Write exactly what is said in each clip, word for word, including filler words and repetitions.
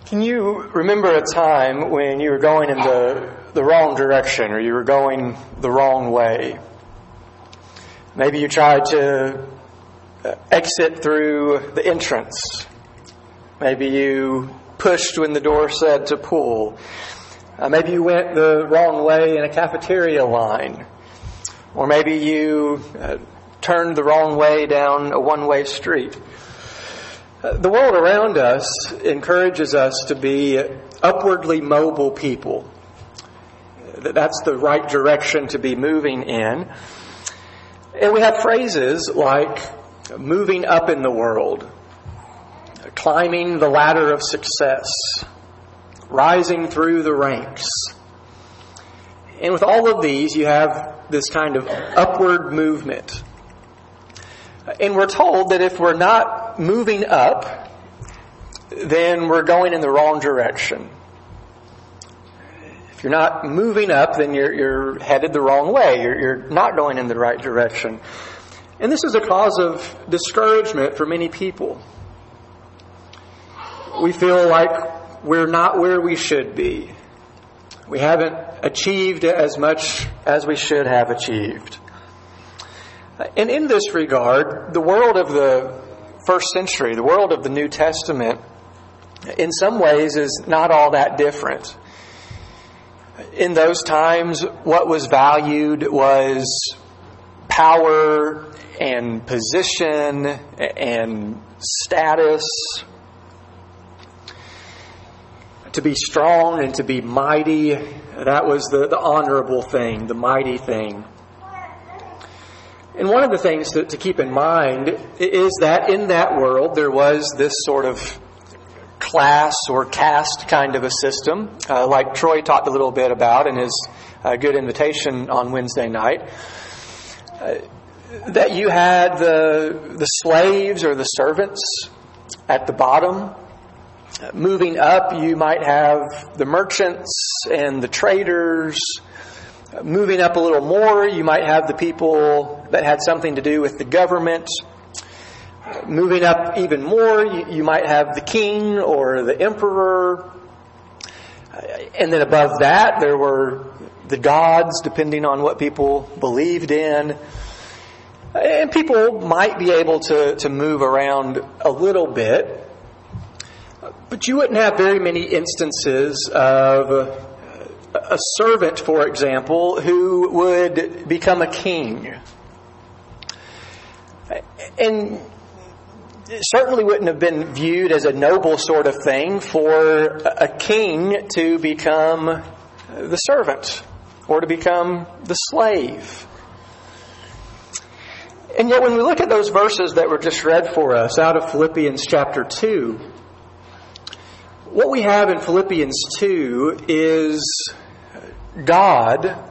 Can you remember a time when you were going in the, the wrong direction, or you were going the wrong way? Maybe you tried to exit through the entrance. Maybe you pushed when the door said to pull. Uh, maybe you went the wrong way in a cafeteria line. Or maybe you uh, turned the wrong way down a one-way street. The world around us encourages us to be upwardly mobile people. That's the right direction to be moving in. And we have phrases like moving up in the world, climbing the ladder of success, rising through the ranks. And with all of these, you have this kind of upward movement. And we're told that if we're not moving up, then we're going in the wrong direction. If you're not moving up, then you're, you're headed the wrong way. You're, you're not going in the right direction. And this is a cause of discouragement for many people. We feel like we're not where we should be. We haven't achieved as much as we should have achieved. And in this regard, the world of the first century, the world of the New Testament, in some ways is not all that different. In those times, what was valued was power and position and status. To be strong and to be mighty, that was the, the honorable thing, the mighty thing. And one of the things to, to keep in mind is that in that world there was this sort of class or caste kind of a system, uh, like Troy talked a little bit about in his uh, good invitation on Wednesday night. Uh, that you had the the slaves or the servants at the bottom. Moving up, you might have the merchants and the traders. Moving up a little more, you might have the people that had something to do with the government. Moving up even more, you, you might have the king or the emperor. And then above that, there were the gods, depending on what people believed in. And people might be able to, to move around a little bit. But you wouldn't have very many instances of a servant, for example, who would become a king. And it certainly wouldn't have been viewed as a noble sort of thing for a king to become the servant or to become the slave. And yet when we look at those verses that were just read for us out of Philippians chapter two, what we have in Philippians two is God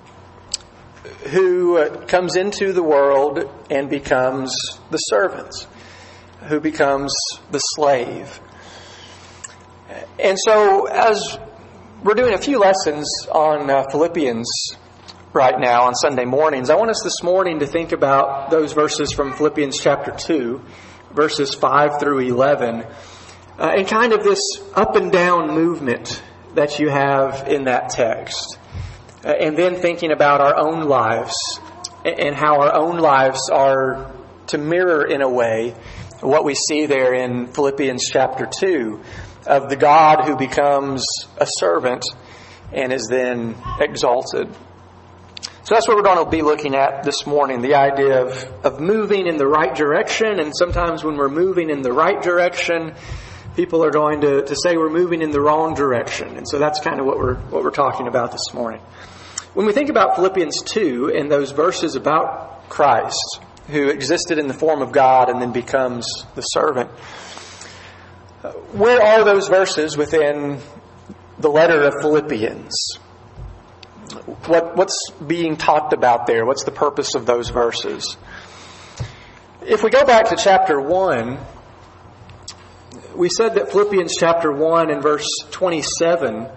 who comes into the world and becomes the servant, who becomes the slave. And so as we're doing a few lessons on uh, Philippians right now on Sunday mornings, I want us this morning to think about those verses from Philippians chapter two, verses five through eleven, uh, and kind of this up and down movement that you have in that text. Uh, and then thinking about our own lives and how our own lives are to mirror in a way what we see there in Philippians chapter two of the God who becomes a servant and is then exalted. So that's what we're going to be looking at this morning, the idea of, of moving in the right direction. And sometimes when we're moving in the right direction, people are going to, to say we're moving in the wrong direction. And so that's kind of what we're what we're talking about this morning. When we think about Philippians two and those verses about Christ, who existed in the form of God and then becomes the servant, where are those verses within the letter of Philippians? What, what's being talked about there? What's the purpose of those verses? If we go back to chapter one, we said that Philippians chapter one and verse twenty-seven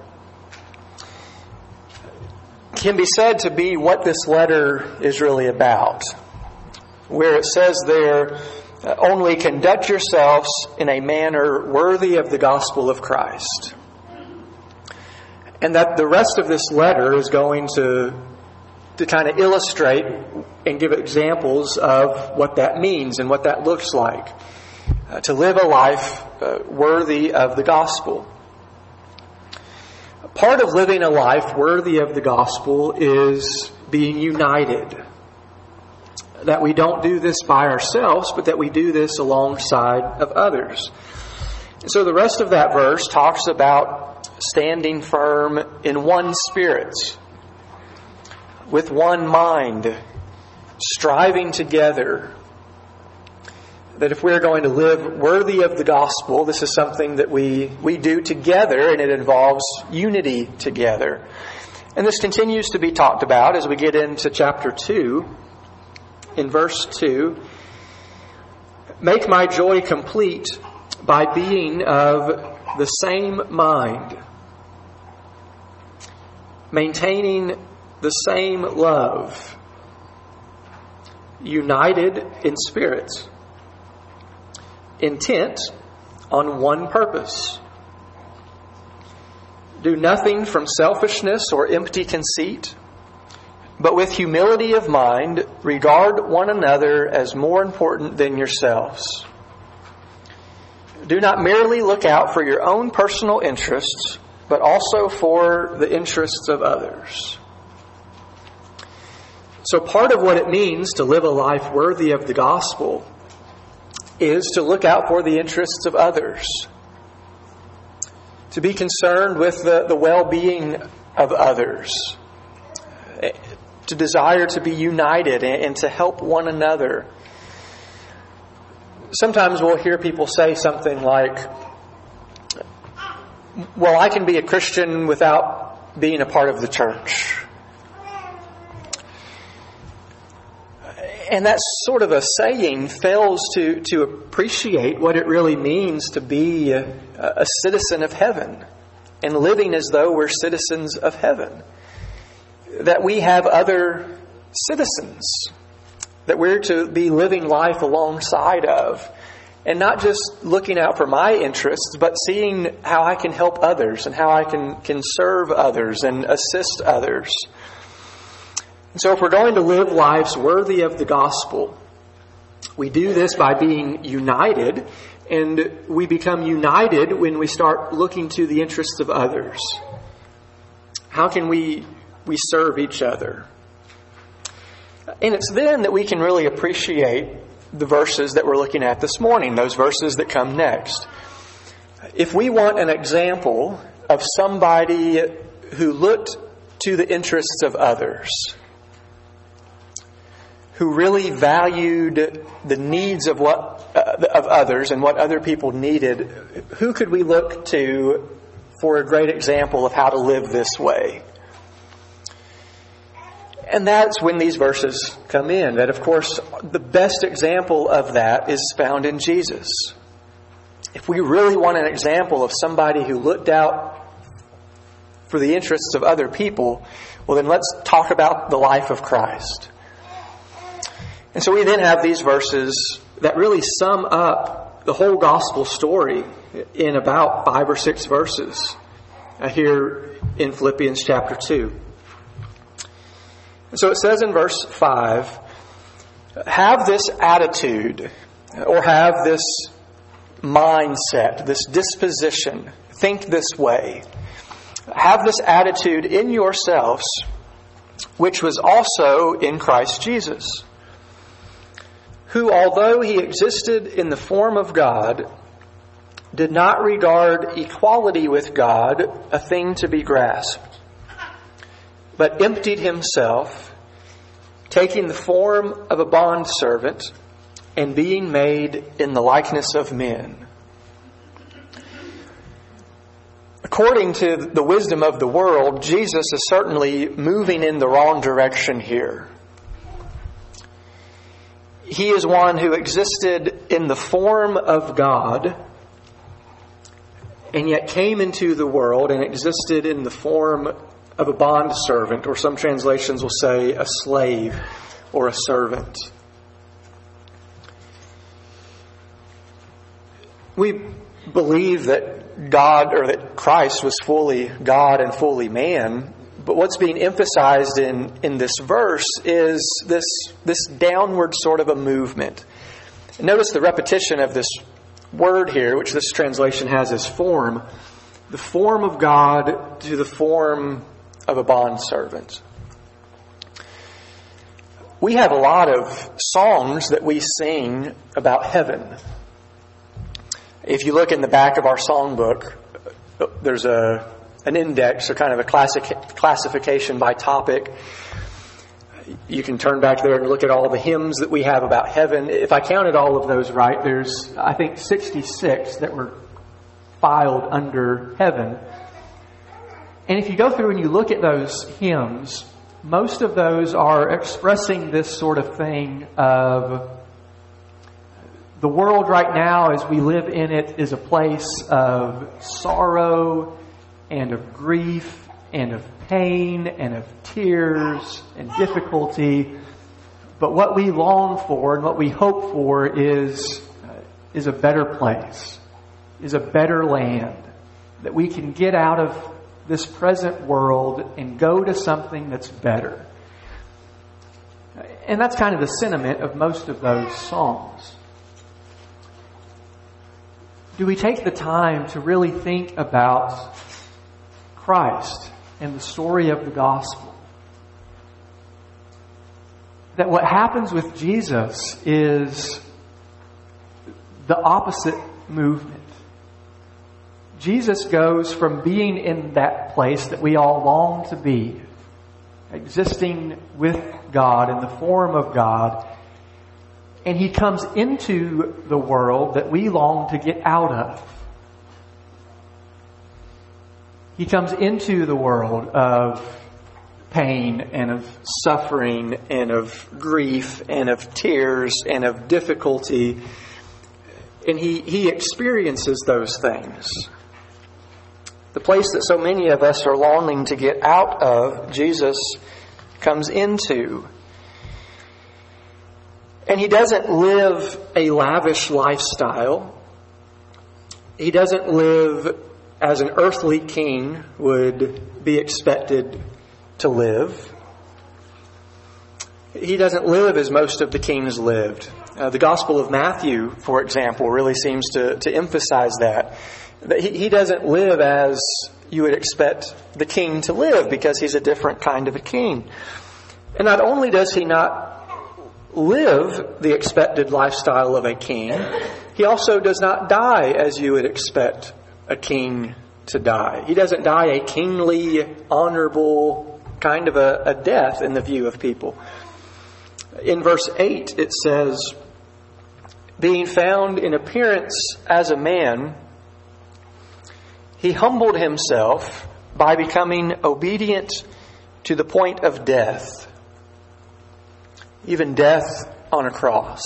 can be said to be what this letter is really about. Where it says there, Uh, only conduct yourselves in a manner worthy of the gospel of Christ. And that the rest of this letter is going to, to kind of illustrate and give examples of what that means and what that looks like. Uh, to live a life uh, worthy of the gospel. Part of living a life worthy of the gospel is being united. That we don't do this by ourselves, but that we do this alongside of others. So the rest of that verse talks about standing firm in one spirit, with one mind, striving together. That if we're going to live worthy of the gospel, this is something that we, we do together, and it involves unity together. And this continues to be talked about as we get into chapter two. In verse two, make my joy complete by being of the same mind, maintaining the same love, united in spirit, intent on one purpose. Do nothing from selfishness or empty conceit, but with humility of mind, regard one another as more important than yourselves. Do not merely look out for your own personal interests, but also for the interests of others. So part of what it means to live a life worthy of the gospel is to look out for the interests of others. To be concerned with the, the well-being of others. To desire to be united and to help one another. Sometimes we'll hear people say something like, well, I can be a Christian without being a part of the church. And that sort of a saying fails to, to appreciate what it really means to be a, a citizen of heaven and living as though we're citizens of heaven. That we have other citizens that we're to be living life alongside of. And not just looking out for my interests, but seeing how I can help others and how I can, can serve others and assist others. And so if we're going to live lives worthy of the gospel, we do this by being united, and we become united when we start looking to the interests of others. How can we, we serve each other? And it's then that we can really appreciate the verses that we're looking at this morning, those verses that come next. If we want an example of somebody who looked to the interests of others, who really valued the needs of what uh, of others and what other people needed, who could we look to for a great example of how to live this way? And that's when these verses come in. That, of course, the best example of that is found in Jesus. If we really want an example of somebody who looked out for the interests of other people, well, then let's talk about the life of Christ. And so we then have these verses that really sum up the whole gospel story in about five or six verses here in Philippians chapter two. So it says in verse five, have this attitude or have this mindset, this disposition, think this way. Have this attitude in yourselves, which was also in Christ Jesus, who, although he existed in the form of God, did not regard equality with God a thing to be grasped, but emptied himself, taking the form of a bondservant and being made in the likeness of men. According to the wisdom of the world, Jesus is certainly moving in the wrong direction here. He is one who existed in the form of God and yet came into the world and existed in the form of a bondservant, or some translations will say a slave or a servant. believe that God, or that Christ was fully God and fully man. But what's being emphasized in, in this verse is this, this downward sort of a movement. Notice the repetition of this word here, which this translation has as form. The form of God to the form of a bondservant. We have a lot of songs that we sing about heaven. If you look in the back of our songbook, there's a an index, or kind of a classic classification by topic. You can turn back there and look at all the hymns that we have about heaven. If I counted all of those right, there's, I think, sixty-six that were filed under heaven. And if you go through and you look at those hymns, most of those are expressing this sort of thing of the world right now as we live in it is a place of sorrow and of grief and of pain and of tears and difficulty. But what we long for and what we hope for is, uh, is a better place, is a better land, that we can get out of this present world and go to something that's better. And that's kind of the sentiment of most of those songs. Do we take the time to really think about Christ and the story of the gospel? That what happens with Jesus is the opposite movement. Jesus goes from being in that place that we all long to be, existing with God in the form of God, and He comes into the world that we long to get out of. He comes into the world of pain and of suffering and of grief and of tears and of difficulty. And he, he experiences those things. The place that so many of us are longing to get out of, Jesus comes into. And He doesn't live a lavish lifestyle. He doesn't live as an earthly king would be expected to live. He doesn't live as most of the kings lived. Uh, the Gospel of Matthew, for example, really seems to, to emphasize that. That he, he doesn't live as you would expect the king to live, because he's a different kind of a king. And not only does he not live the expected lifestyle of a king, he also does not die as you would expect a king to die. He doesn't die a kingly, honorable kind of a, a death in the view of people. In verse eight it says, being found in appearance as a man, He humbled Himself by becoming obedient to the point of death, even death on a cross.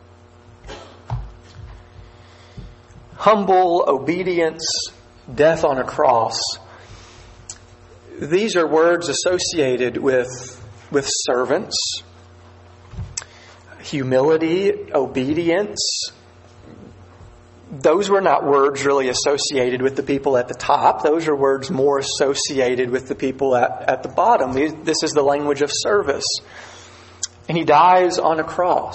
Humble obedience, death on a cross. These are words associated with, with servants. Humility, obedience. Those were not words really associated with the people at the top. Those are words more associated with the people at, at the bottom. This is the language of service. And He dies on a cross.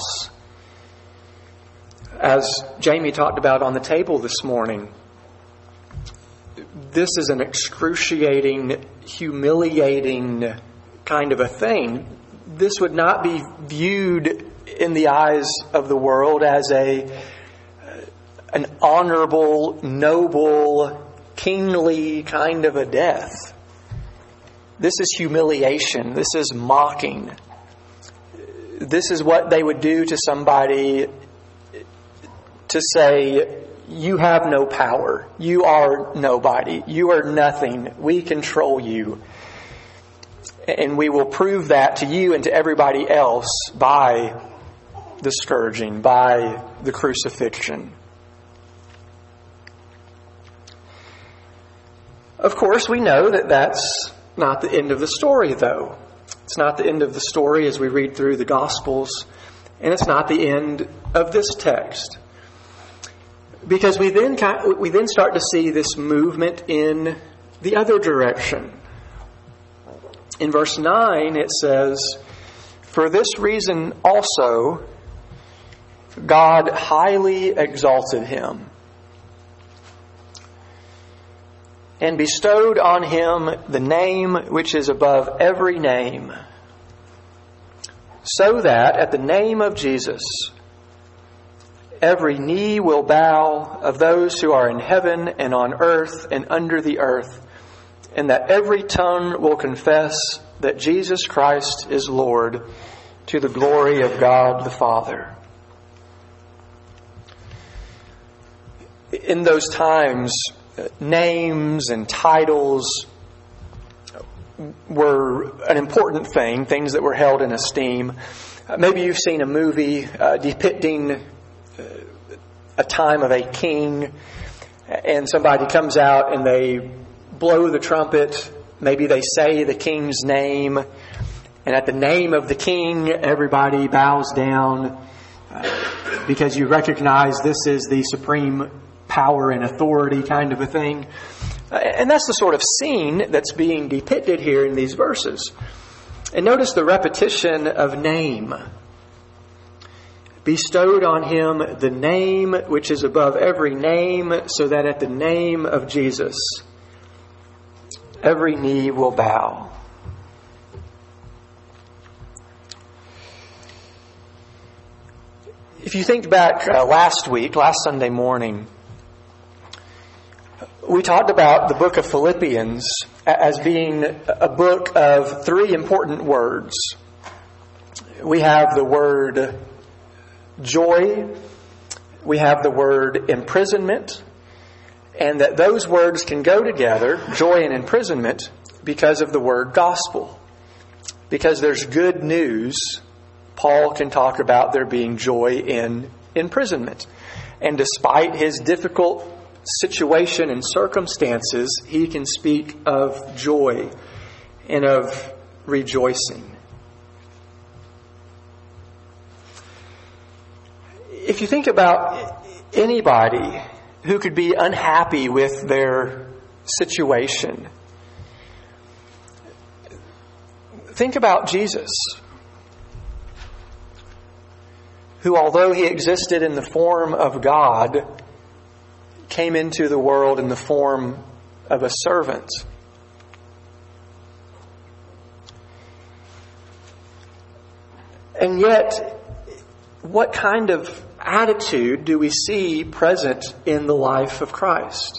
As Jamie talked about on the table this morning, this is an excruciating, humiliating kind of a thing. This would not be viewed in the eyes of the world as a an honorable, noble, kingly kind of a death. This is humiliation. This is mocking. This is what they would do to somebody to say, you have no power. You are nobody. You are nothing. We control you. And we will prove that to you and to everybody else by the scourging, by the crucifixion. Of course, we know that that's not the end of the story, though. It's not the end of the story as we read through the Gospels, and it's not the end of this text. Because we then we then start to see this movement in the other direction. In verse nine it says, "For this reason also God highly exalted him and bestowed on him the name which is above every name, so that at the name of Jesus every knee will bow of those who are in heaven and on earth and under the earth, and that every tongue will confess that Jesus Christ is Lord, to the glory of God the Father." In those times, names and titles were an important thing, things that were held in esteem. Maybe you've seen a movie uh, depicting a time of a king, and somebody comes out and they blow the trumpet. Maybe they say the king's name, and at the name of the king, everybody bows down uh, because you recognize this is the supreme power and authority kind of a thing. Uh, and that's the sort of scene that's being depicted here in these verses. And notice the repetition of name. Bestowed on him the name which is above every name, so that at the name of Jesus every knee will bow. If you think back uh, last week, last Sunday morning, we talked about the book of Philippians as being a book of three important words. We have the word joy, we have the word imprisonment, and that those words can go together, joy and imprisonment, because of the word gospel. Because there's good news, Paul can talk about there being joy in imprisonment. And despite his difficult situation and circumstances, he can speak of joy and of rejoicing. If you think about anybody who could be unhappy with their situation, think about Jesus, who, although he existed in the form of God, came into the world in the form of a servant. And yet, what kind of attitude do we see present in the life of Christ?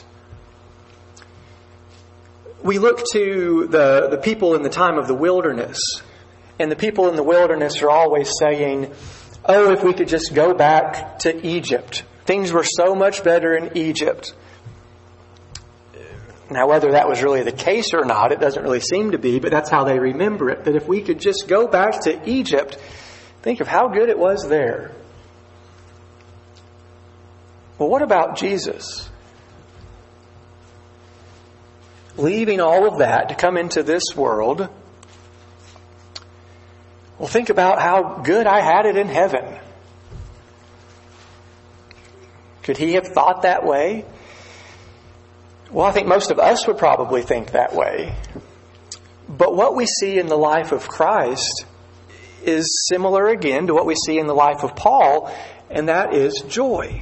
We look to the, the people in the time of the wilderness, and the people in the wilderness are always saying, "Oh, if we could just go back to Egypt. Things were so much better in Egypt." Now, whether that was really the case or not, it doesn't really seem to be, but that's how they remember it. That if we could just go back to Egypt, think of how good it was there. Well, what about Jesus? Leaving all of that to come into this world. Well, think about how good I had it in heaven. Could he have thought that way? Well, I think most of us would probably think that way. But what we see in the life of Christ is similar again to what we see in the life of Paul, and that is joy.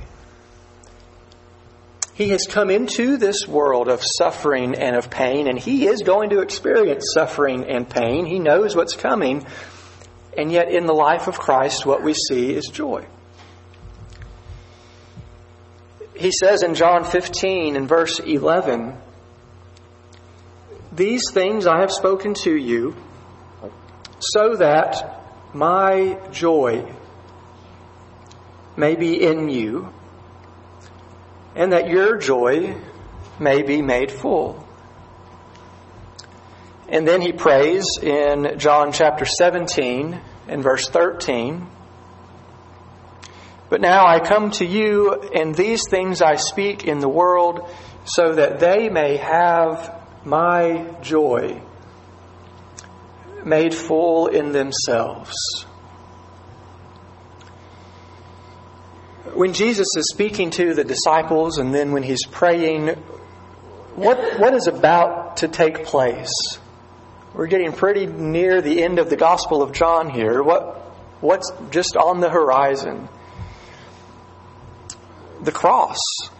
He has come into this world of suffering and of pain, and he is going to experience suffering and pain. He knows what's coming. And yet in the life of Christ, what we see is joy. He says in John fifteen and verse eleven, "These things I have spoken to you, so that my joy may be in you, and that your joy may be made full." And then he prays in John chapter seventeen and verse thirteen, "But now I come to you, and these things I speak in the world, so that they may have my joy made full in themselves." when Jesus is speaking to the disciples and then when he's praying, what what is about to take place? We're getting pretty near the end of the Gospel of John here. What what's just on the horizon? The cross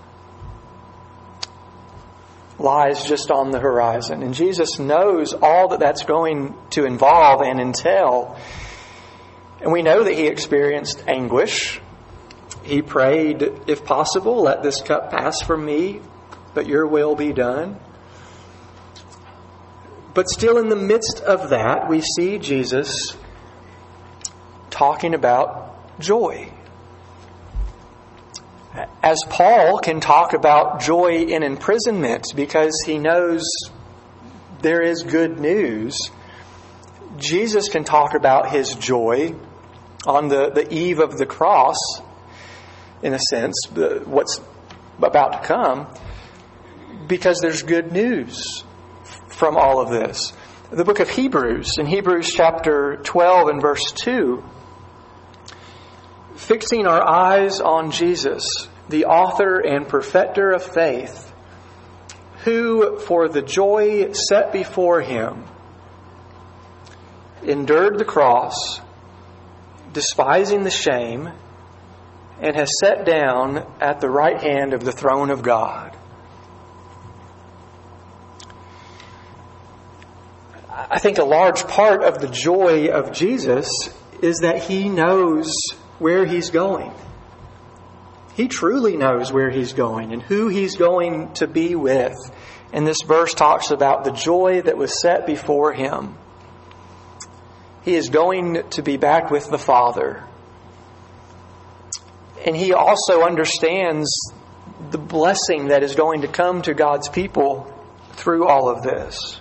lies just on the horizon. And Jesus knows all that that's going to involve and entail. And we know that he experienced anguish. He prayed, if possible, let this cup pass from me, but your will be done. But still in the midst of that, we see Jesus talking about joy. As Paul can talk about joy in imprisonment because he knows there is good news, Jesus can talk about his joy on the, the eve of the cross, in a sense, what's about to come, because there's good news from all of this. The book of Hebrews, in Hebrews chapter twelve and verse two, fixing our eyes on Jesus, the author and perfecter of faith, who for the joy set before him endured the cross, despising the shame, and has sat down at the right hand of the throne of God. I think a large part of the joy of Jesus is that he knows where he's going. He truly knows where he's going and who he's going to be with. And this verse talks about the joy that was set before him. He is going to be back with the Father. And he also understands the blessing that is going to come to God's people through all of this.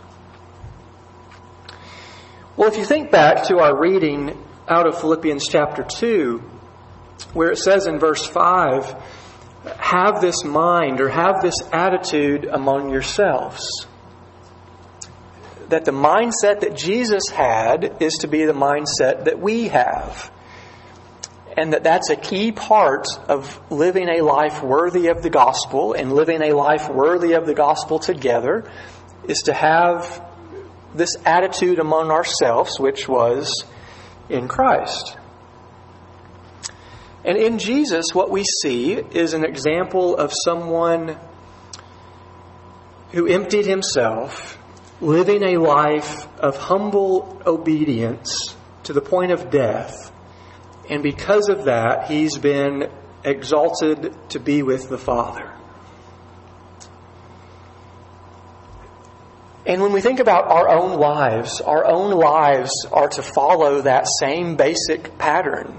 Well, if you think back to our reading out of Philippians chapter two, where it says in verse five, have this mind or have this attitude among yourselves. That the mindset that Jesus had is to be the mindset that we have. And that that's a key part of living a life worthy of the gospel, and living a life worthy of the gospel together is to have this attitude among ourselves, which was in Christ. And in Jesus, what we see is an example of someone who emptied himself, living a life of humble obedience to the point of death. And because of that, he's been exalted to be with the Father. And when we think about our own lives, our own lives are to follow that same basic pattern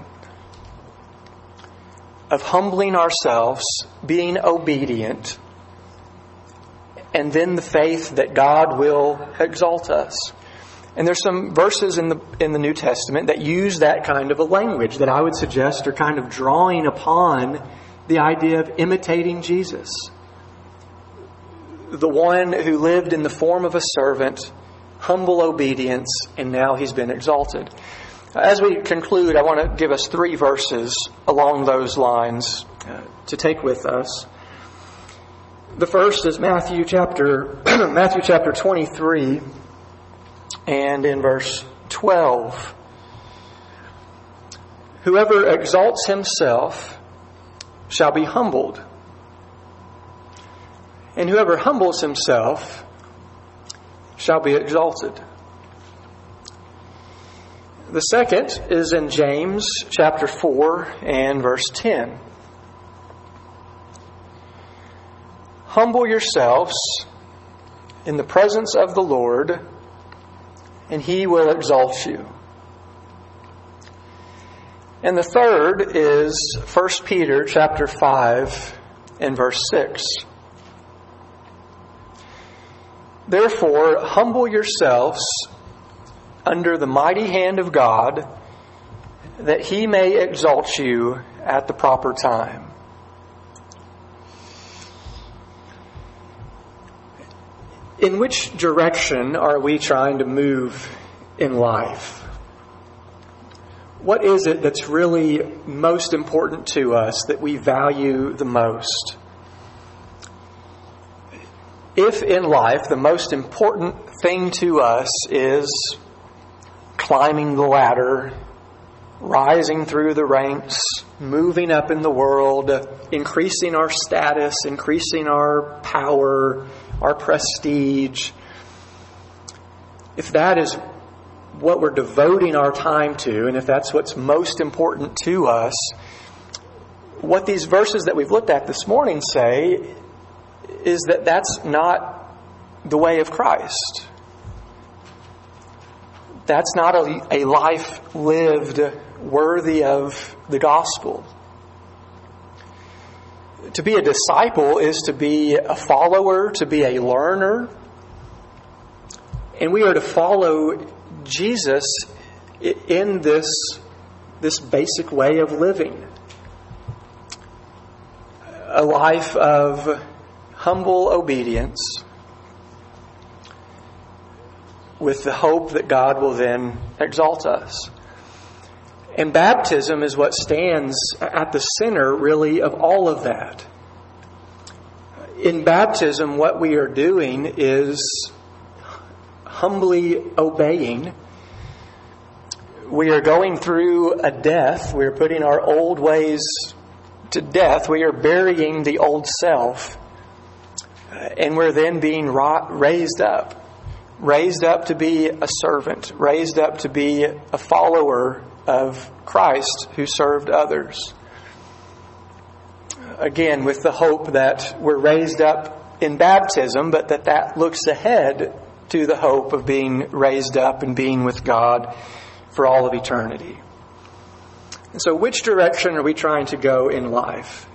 of humbling ourselves, being obedient, and then the faith that God will exalt us. And there's some verses in the in the New Testament that use that kind of a language that I would suggest are kind of drawing upon the idea of imitating Jesus. The one who lived in the form of a servant, humble obedience, and now he's been exalted. As we conclude, I want to give us three verses along those lines uh, to take with us. The first is Matthew chapter Matthew chapter twenty-three, and in verse twelve. Whoever exalts himself shall be humbled, and whoever humbles himself shall be exalted. The second is in James chapter four and verse ten. Humble yourselves in the presence of the Lord, and He will exalt you. And the third is First Peter chapter five and verse six. Therefore, humble yourselves under the mighty hand of God, that He may exalt you at the proper time. In which direction are we trying to move in life? what is it that's really most important to us, that we value the most? If in life the most important thing to us is climbing the ladder, rising through the ranks, moving up in the world, increasing our status, increasing our power, our prestige, if that is what we're devoting our time to, and if that's what's most important to us, what these verses that we've looked at this morning say is that that's not the way of Christ. That's not a, a life lived worthy of the gospel. To be a disciple is to be a follower, to be a learner. And we are to follow Jesus in this, this basic way of living. A life of humble obedience with the hope that God will then exalt us. And baptism is what stands at the center, really, of all of that. In baptism, what we are doing is humbly obeying. We are going through a death. We are putting our old ways to death. We are burying the old self. And we're then being raised up. Raised up to be a servant. Raised up to be a follower of Christ who served others. Again, with the hope that we're raised up in baptism, but that that looks ahead to the hope of being raised up and being with God for all of eternity. And so which direction are we trying to go in life?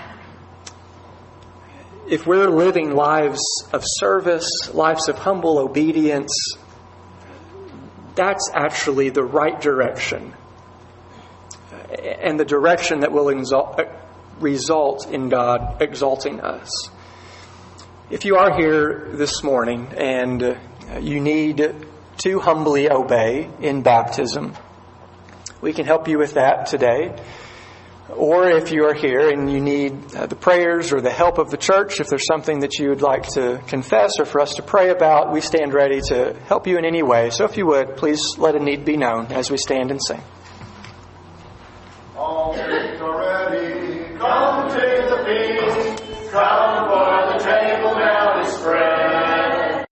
If we're living lives of service, lives of humble obedience, that's actually the right direction. And the direction that will exalt, result in God exalting us. If you are here this morning and you need to humbly obey in baptism, we can help you with that today. Or if you are here and you need the prayers or the help of the church, if there's something that you would like to confess or for us to pray about, we stand ready to help you in any way. So if you would, please let a need be known as we stand and sing.